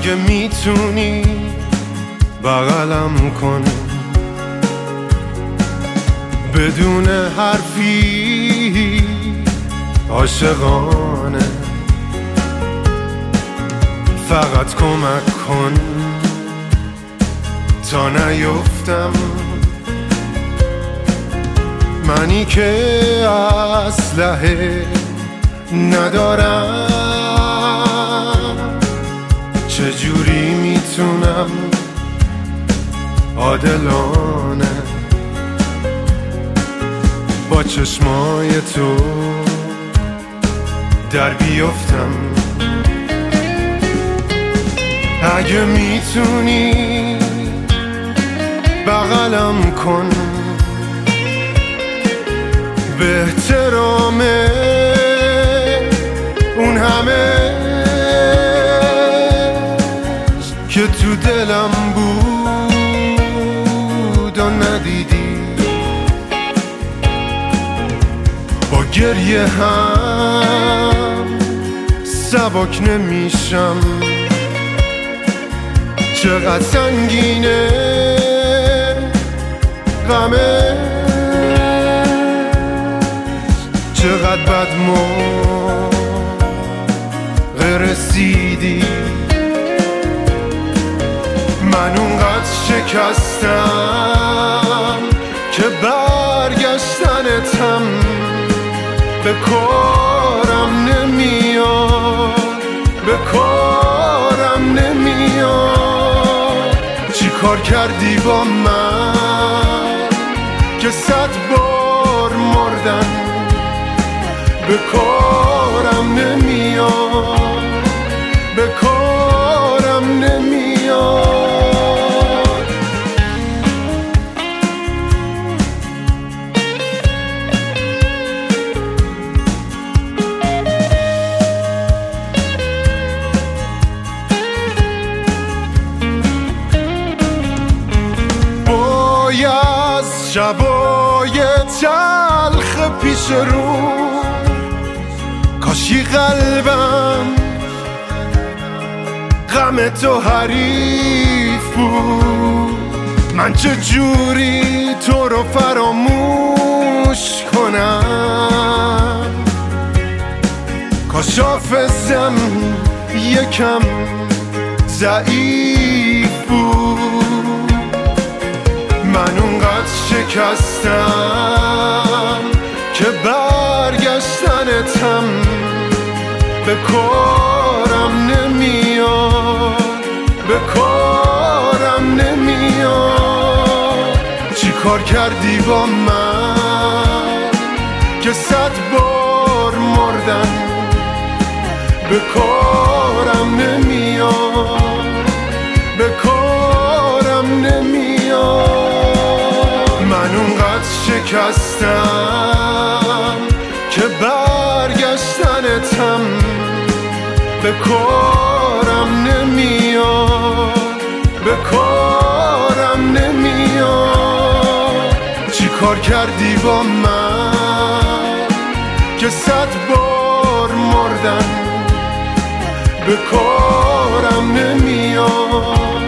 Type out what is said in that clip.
اگه میتونی بغلم کن، بدون حرفی عاشقانه، فقط کمک کن تا نیفتم، منی که اسلحه ندارم، چجوری میتونم عادلانه با چشمای تو در بیفتم. اگه میتونی بغلم کن، به احترام اون همه که تو دلم بود و ندیدی، با گریه هم سبک نمیشم، چقدر سنگینه غمه، چقدر بد موقع رسیدی، من اونقدر شکستم که برگشتنتم به کارم نمیاد، به کارم نمیاد. چی کار کردی با من که 100 بار مردم، به کارم نمیاد، به کارم نمیاد. باید شبای تلخ پیش رو، کاشی قلبم غم تو حریف بود، من چجوری تو رو فراموش کنم، کاش حافظم یکم ضعیف بود، من اونقدر شکستم که برگشتنتم به کارم نمیاد، به کارم نمیاد. چی کار کردی با من که 100 بار مردم، به کارم نمیاد، به کارم نمیاد. من اونقدر شکستم که برگشتنتم به کارم نمیاد، به کارم نمیاد. چی کار کردی با من که 100 بار مردم، به کارم نمیاد.